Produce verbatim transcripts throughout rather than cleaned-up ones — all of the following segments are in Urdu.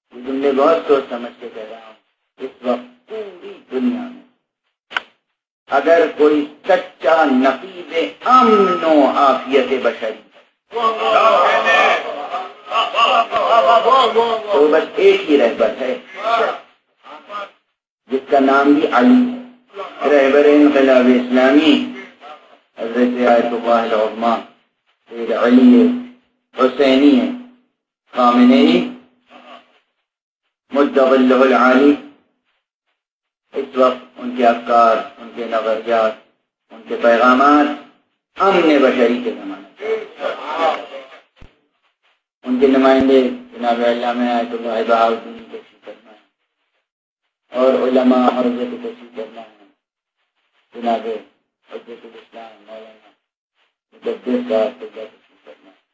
یہ جملے بہت سوچ سمجھ کے کہہ رہا ہوں. اس وقت پوری دنیا میں اگر کوئی سچا نقیب امن و عافیت بشری تو بس ایک ہی رہبر ہے جس کا نام بھی علی ہے. رہبر انقلاب اسلامی حضرت آیت اللہ العظمیٰ سید علی حسینی ہے خامنئی مدغلہ العالی. اس وقت ان کے افکار، ان کے نظریات، ان کے پیغامات امن بشری کے زمانے سے. ان کے نمائندے جناب علامہ آیت اللہ بہاؤالدین تشریف فرما ہے اور علماء حرزے کو تشریف فرما ہے جناب حجت الاسلام مولانا مجدد صاحب کو تشریف فرما ہے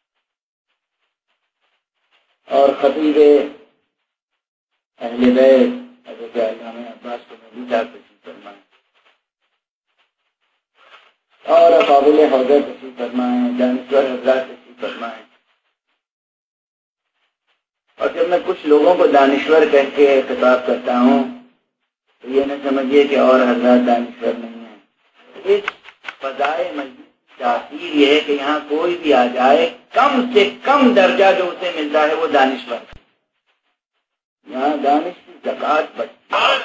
اور خطیب اہل بیت حضرت علامہ عباس کو نبی صاحب تشریف فرما ہے اور قابل حوضہ تشریف فرما ہے، دانشور حضرات تشریف فرما ہے. اور جب میں کچھ لوگوں کو دانشور کہہ کے خطاب کرتا ہوں تو یہ نہ سمجھیے کہ اور حضرات دانشور نہیں ہیں. اس فضائے مجلس تاثیر یہ ہے کہ یہاں کوئی بھی آ جائے کم سے کم درجہ جو اسے ملتا ہے وہ دانشور. یہاں دانش کی زکات بچتی،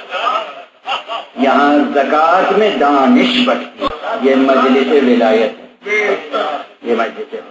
یہاں زکات میں دانش بچتی. یہ مجلس ولایت ہے، یہ مجلس